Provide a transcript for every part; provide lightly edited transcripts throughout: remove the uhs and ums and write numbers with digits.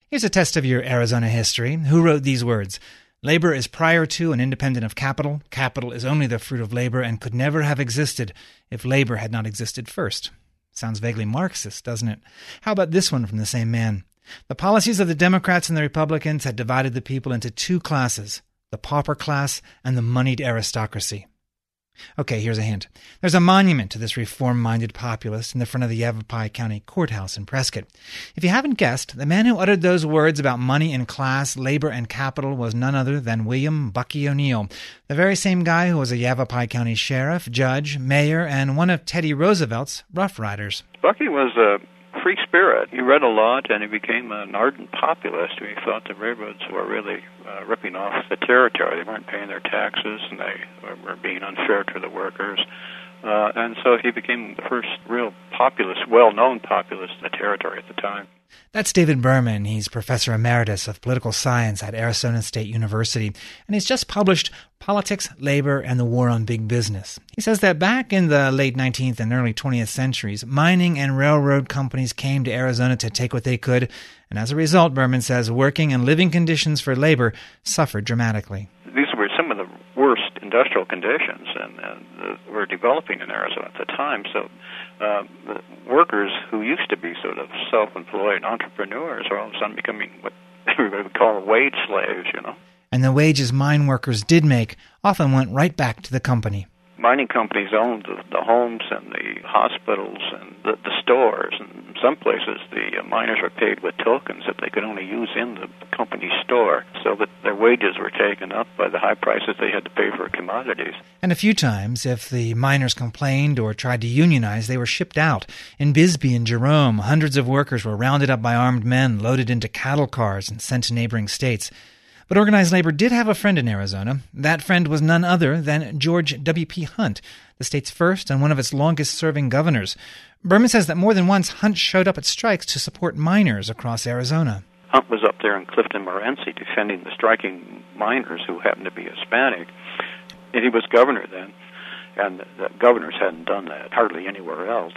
Here's a test of your Arizona history. Who wrote these words? Labor is prior to and independent of capital. Capital is only the fruit of labor and could never have existed if labor had not existed first. Sounds vaguely Marxist, doesn't it? How about this one from the same man? The policies of the Democrats and the Republicans had divided the people into two classes, the pauper class and the moneyed aristocracy. Okay, here's a hint. There's a monument to this reform-minded populist in the front of the Yavapai County Courthouse in Prescott. If you haven't guessed, the man who uttered those words about money and class, labor and capital was none other than William Bucky O'Neill, the very same guy who was a Yavapai County sheriff, judge, mayor, and one of Teddy Roosevelt's Rough Riders. Bucky was a free spirit. He read a lot, and he became an ardent populist who thought the railroads were really ripping off the territory. They weren't paying their taxes, and they were being unfair to the workers. And so he became the first real populist, well-known populist in the territory at the time. That's David Berman. He's Professor Emeritus of Political Science at Arizona State University, and he's just published Politics, Labor, and the War on Big Business. He says that back in the late 19th and early 20th centuries, mining and railroad companies came to Arizona to take what they could, and as a result, Berman says, working and living conditions for labor suffered dramatically. These were some of the worst industrial conditions and were developing in Arizona at the time, so the workers who used to be sort of self-employed entrepreneurs are all of a sudden becoming what everybody would call wage slaves, And the wages mine workers did make often went right back to the company. Mining companies owned the homes and the hospitals and the stores, and in some places the miners were paid with tokens that they could only use in the company store, so that their wages were taken up by the high prices they had to pay for commodities. And a few times, if the miners complained or tried to unionize, they were shipped out. In Bisbee and Jerome, hundreds of workers were rounded up by armed men, loaded into cattle cars, and sent to neighboring states. But organized labor did have a friend in Arizona. That friend was none other than George W.P. Hunt, the state's first and one of its longest-serving governors. Berman says that more than once Hunt showed up at strikes to support miners across Arizona. Hunt was up there in Clifton, Morenci, defending the striking miners who happened to be Hispanic. And he was governor then, and the governors hadn't done that hardly anywhere else.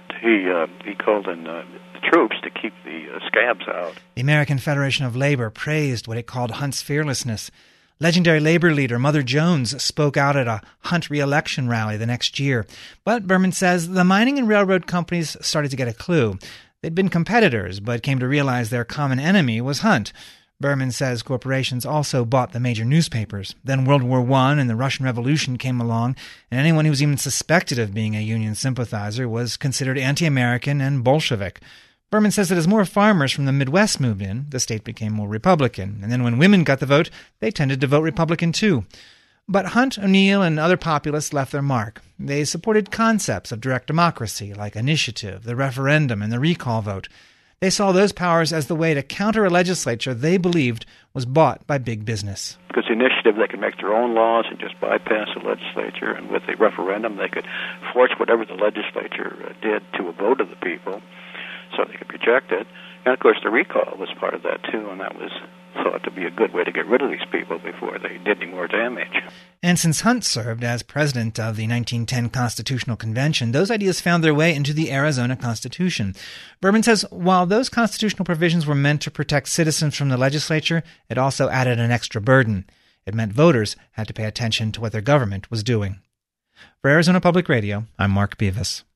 He called in troops to keep the scabs out. The American Federation of Labor praised what it called Hunt's fearlessness. Legendary labor leader Mother Jones spoke out at a Hunt re-election rally the next year. But Berman says the mining and railroad companies started to get a clue. They'd been competitors, but came to realize their common enemy was Hunt. Berman says corporations also bought the major newspapers. Then World War I and the Russian Revolution came along, and anyone who was even suspected of being a Union sympathizer was considered anti-American and Bolshevik. Berman says that as more farmers from the Midwest moved in, the state became more Republican, and then when women got the vote, they tended to vote Republican too. But Hunt, O'Neill, and other populists left their mark. They supported concepts of direct democracy, like initiative, the referendum, and the recall vote. They saw those powers as the way to counter a legislature they believed was bought by big business. Because the initiative, they could make their own laws and just bypass the legislature, and with the referendum, they could force whatever the legislature did to a vote of the people, so they could reject it. And, of course, the recall was part of that, too, and that was thought to be a good way to get rid of these people before they did any more damage. And since Hunt served as president of the 1910 Constitutional Convention, those ideas found their way into the Arizona Constitution. Berman says while those constitutional provisions were meant to protect citizens from the legislature, it also added an extra burden. It meant voters had to pay attention to what their government was doing. For Arizona Public Radio, I'm Mark Beavis.